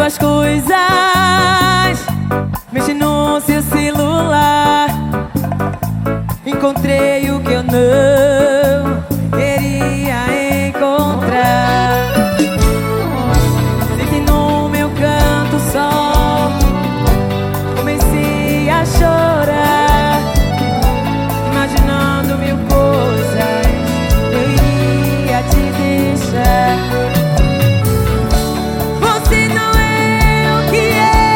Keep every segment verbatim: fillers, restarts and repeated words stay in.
as coisas, mexe no seu celular. Encontrei o que eu não queria encontrar. Senti no meu canto só, comecei a chorar, imaginando mil coisas eu iria te deixar. Você não é o que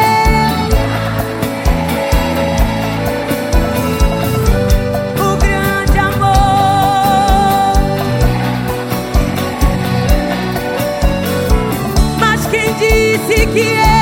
é, o grande amor. Mas quem disse que eu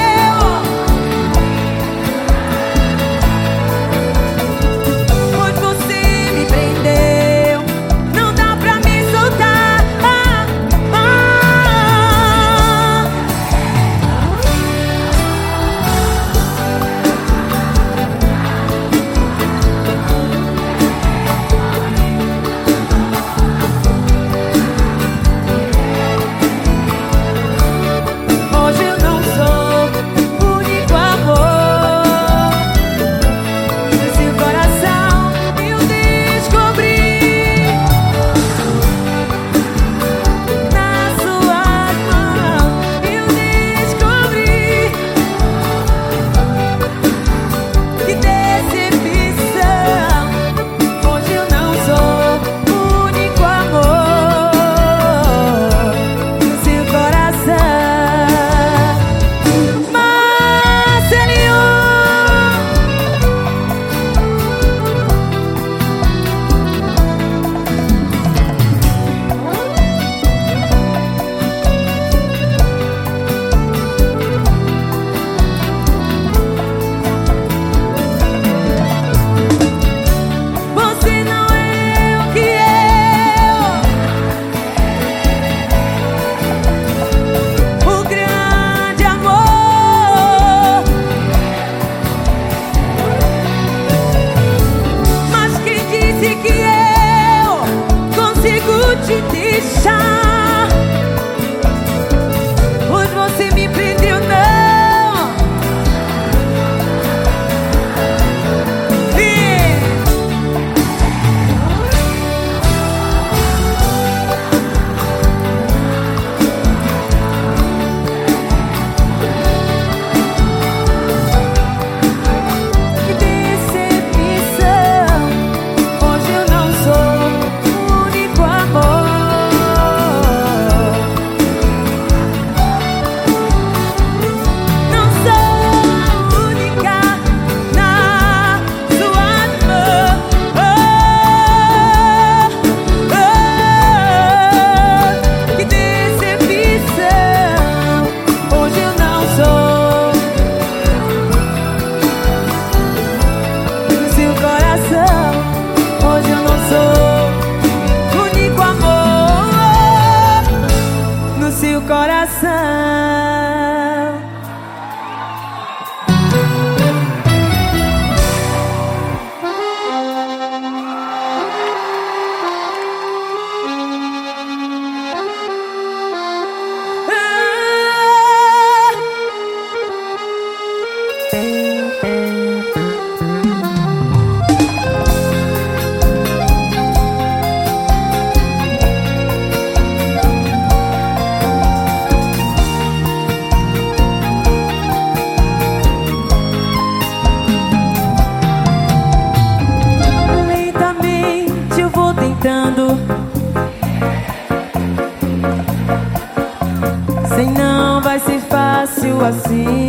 te deixar, pois você me prendeu, não. Vem. Que decepção, hoje eu não sou o único amor. Coração. Sei, não vai ser fácil assim.